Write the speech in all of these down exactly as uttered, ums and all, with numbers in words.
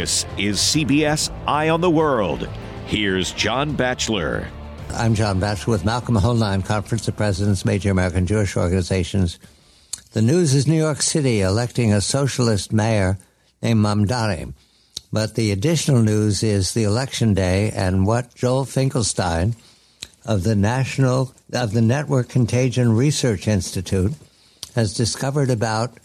This is C B S Eye on the World. Here's John Batchelor. I'm John Batchelor with Malcolm Hoenlein, Conference of Presidents, Major American Jewish Organizations. The news is New York City electing a socialist mayor named Mamdani. But the additional news is the election day and what Joel Finkelstein of the National of the Network Contagion Research Institute has discovered about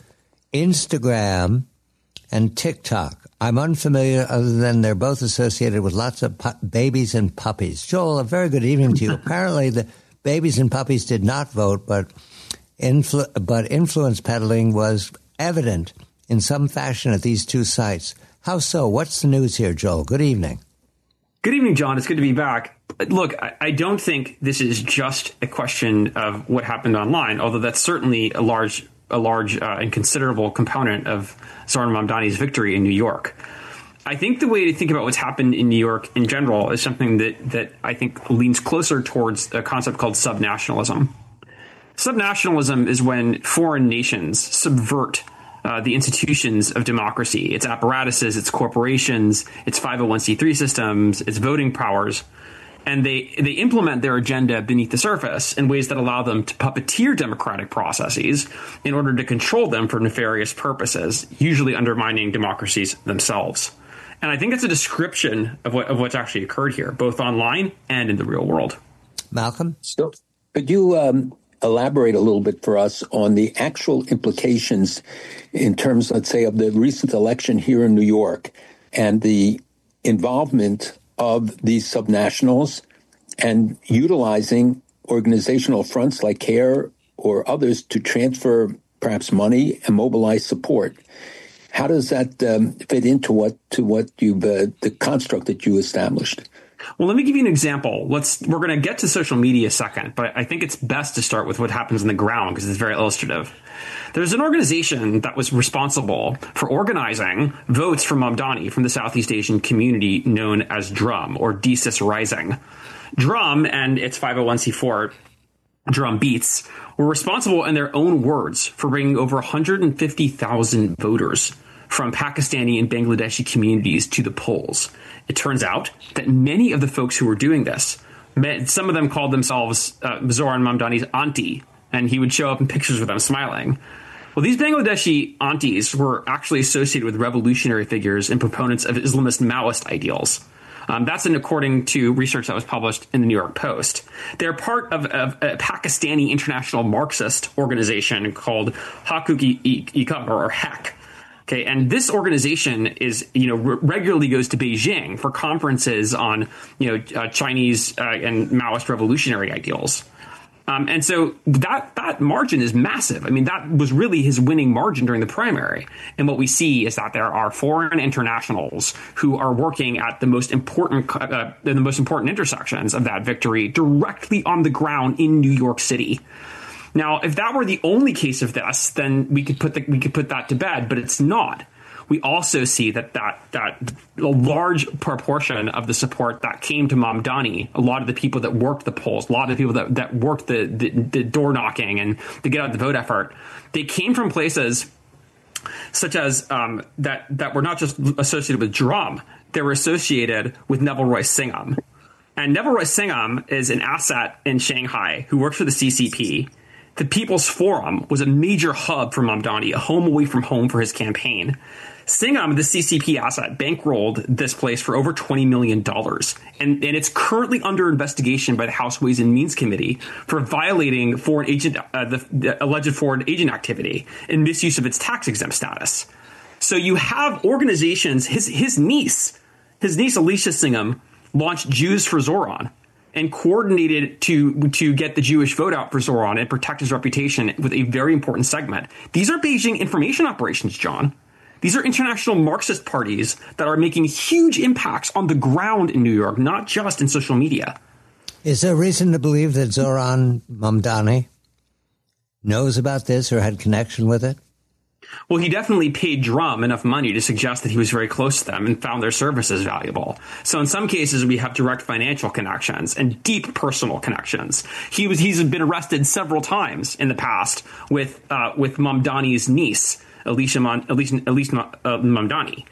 Instagram and TikTok. I'm unfamiliar other than they're both associated with lots of pu- babies and puppies. Joel, a very good evening to you. Apparently the babies and puppies did not vote, but influ- but influence peddling was evident in some fashion at these two sites. How so? What's the news here, Joel? Good evening. Good evening, John. It's good to be back. Look, I, I don't think this is just a question of what happened online, although that's certainly a large a large uh, and considerable component of Zohran Mamdani's victory in New York. I think the way to think about what's happened in New York in general is something that, that I think leans closer towards a concept called subnationalism. Subnationalism is when foreign nations subvert uh, the institutions of democracy, its apparatuses, its corporations, its five oh one c three systems, its voting powers, and they, they implement their agenda beneath the surface in ways that allow them to puppeteer democratic processes in order to control them for nefarious purposes, usually undermining democracies themselves. And I think that's a description of what of what's actually occurred here, both online and in the real world. Malcolm? So could you um, elaborate a little bit for us on the actual implications in terms, let's say, of the recent election here in New York and the involvement of these subnationals and utilizing organizational fronts like CARE or others to transfer perhaps money and mobilize support? How does that um, fit into what to what you've uh, the construct that you established? Well, let me give you an example. Let's we're going to get to social media second, but I think it's best to start with what happens on the ground because it's very illustrative. There's an organization that was responsible for organizing votes for Mamdani from the Southeast Asian community known as DRUM, or DCIS Rising. DRUM and its five oh one c four Drum Beats were responsible in their own words for bringing over one hundred fifty thousand voters from Pakistani and Bangladeshi communities to the polls. It turns out that many of the folks who were doing this, some of them called themselves uh, Zohran Mamdani's auntie, and he would show up in pictures with them smiling. Well, these Bangladeshi aunties were actually associated with revolutionary figures and proponents of Islamist Maoist ideals. Um, that's in according to research that was published in the New York Post. They're part of, of a Pakistani international Marxist organization called Haqq-e-Khabar, or HAQ. Okay, and this organization is, you know, re- regularly goes to Beijing for conferences on, you know, uh, Chinese uh, and Maoist revolutionary ideals. Um, and so that that margin is massive. I mean, that was really his winning margin during the primary. And what we see is that there are foreign internationals who are working at the most important uh, the most important intersections of that victory directly on the ground in New York City. Now, if that were the only case of this, then we could put the, we could put that to bed, but it's not. We also see that that that a large proportion of the support that came to Mamdani, a lot of the people that worked the polls, a lot of the people that, that worked the, the, the door knocking and the get out the vote effort, they came from places such as um, that that were not just associated with DRUM, they were associated with Neville Royce Singham. And Neville Royce Singham is an asset in Shanghai who works for the C C P. The People's Forum was a major hub for Mamdani, a home away from home for his campaign. Singham, the C C P asset, bankrolled this place for over twenty million dollars. And, and it's currently under investigation by the House Ways and Means Committee for violating foreign agent, uh, the, the alleged foreign agent activity and misuse of its tax-exempt status. So you have organizations, his, his niece, his niece Alicia Singham, launched Jews for Zohran and coordinated to to get the Jewish vote out for Zohran and protect his reputation with a very important segment. These are Beijing information operations, John. These are international Marxist parties that are making huge impacts on the ground in New York, not just in social media. Is there reason to believe that Zohran Mamdani knows about this or had connection with it? Well, he definitely paid DRUM enough money to suggest that he was very close to them and found their services valuable. So in some cases, we have direct financial connections and deep personal connections. He was he's been arrested several times in the past with uh, with Mamdani's niece, Alicia, Mon, Alicia, Alicia uh, Mamdani.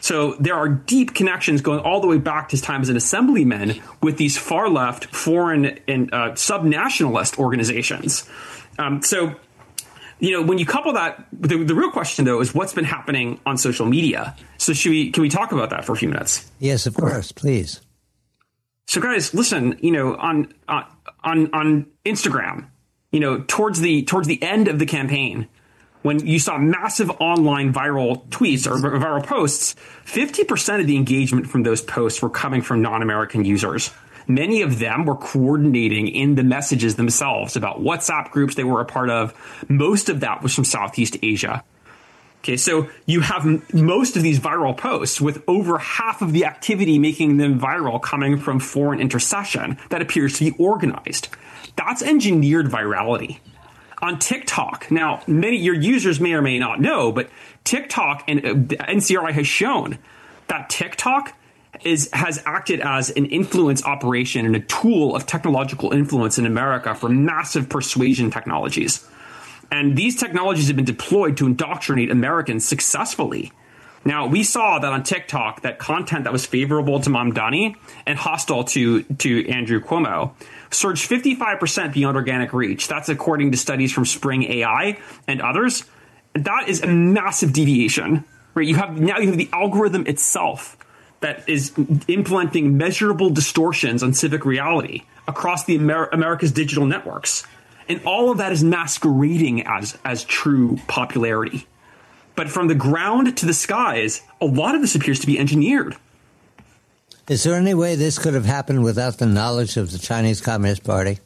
So there are deep connections going all the way back to his time as an assemblyman with these far-left, foreign, and uh, sub-nationalist organizations. Um, so, you know, when you couple that, the, the real question, though, is what's been happening on social media. So should we, can we talk about that for a few minutes? Yes, of course, please. So, guys, listen, you know, on uh, on on Instagram, you know, towards the towards the end of the campaign, when you saw massive online viral tweets or viral posts, fifty percent of the engagement from those posts were coming from non-American users. Many of them were coordinating in the messages themselves about WhatsApp groups they were a part of. Most of that was from Southeast Asia. Okay, so you have m- most of these viral posts with over half of the activity making them viral coming from foreign intercession that appears to be organized. That's engineered virality. On TikTok, now, many your users may or may not know, but TikTok and uh, the N C R I has shown that TikTok is has acted as an influence operation and a tool of technological influence in America for massive persuasion technologies. And these technologies have been deployed to indoctrinate Americans successfully. Now, we saw that on TikTok, that content that was favorable to Mamdani and hostile to, to Andrew Cuomo surged fifty-five percent beyond organic reach. That's according to studies from Spring A I and others. That is a massive deviation, right? You have now you have the algorithm itself that is implementing measurable distortions on civic reality across the Amer- America's digital networks. And all of that is masquerading as, as true popularity. But from the ground to the skies, a lot of this appears to be engineered. Is there any way this could have happened without the knowledge of the Chinese Communist Party?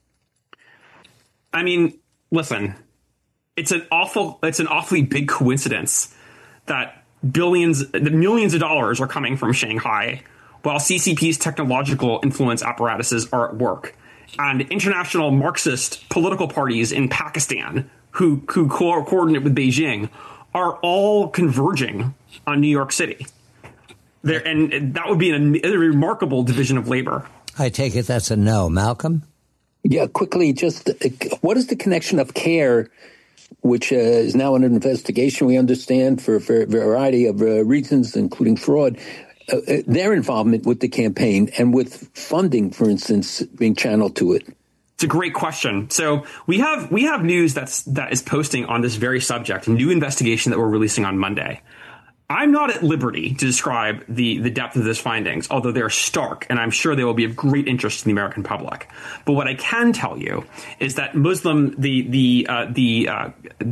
I mean, listen, it's an awful, it's an awfully big coincidence that billions, the millions of dollars are coming from Shanghai, while C C P's technological influence apparatuses are at work. And international Marxist political parties in Pakistan who, who co- coordinate with Beijing are all converging on New York City. There, and that would be an, a remarkable division of labor. I take it that's a no. Malcolm? Yeah, quickly, just uh, what is the connection of CARE, which uh, is now under investigation, we understand, for, for a variety of uh, reasons, including fraud, uh, their involvement with the campaign and with funding, for instance, being channeled to it? It's a great question. So we have we have news that's that is posting on this very subject, a new investigation that we're releasing on Monday. I'm not at liberty to describe the, the depth of those findings, although they're stark, and I'm sure they will be of great interest to the American public. But what I can tell you is that Muslim, the the uh, the uh,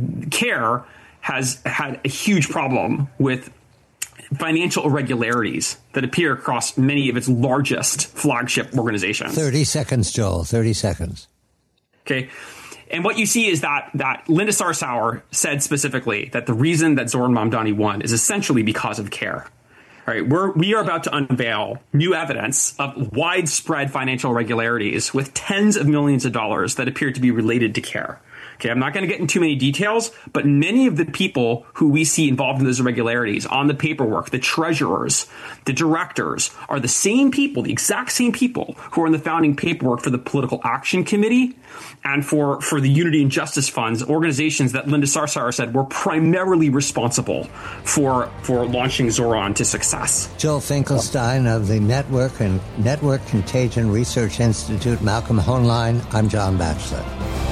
CARE has had a huge problem with financial irregularities that appear across many of its largest flagship organizations. thirty seconds, Joel, thirty seconds. Okay. And what you see is that that Linda Sarsour said specifically that the reason that Zoran Mamdani won is essentially because of CARE. All right, we're, we are about to unveil new evidence of widespread financial irregularities with tens of millions of dollars that appear to be related to CARE. Okay, I'm not going to get into too many details, but many of the people who we see involved in those irregularities on the paperwork, the treasurers, the directors, are the same people, the exact same people who are in the founding paperwork for the Political Action Committee and for, for the Unity and Justice Funds, organizations that Linda Sarsour said were primarily responsible for, for launching Zoran to success. Joel Finkelstein of the Network and Network Contagion Research Institute, Malcolm Hoenlein. I'm John Batchelor.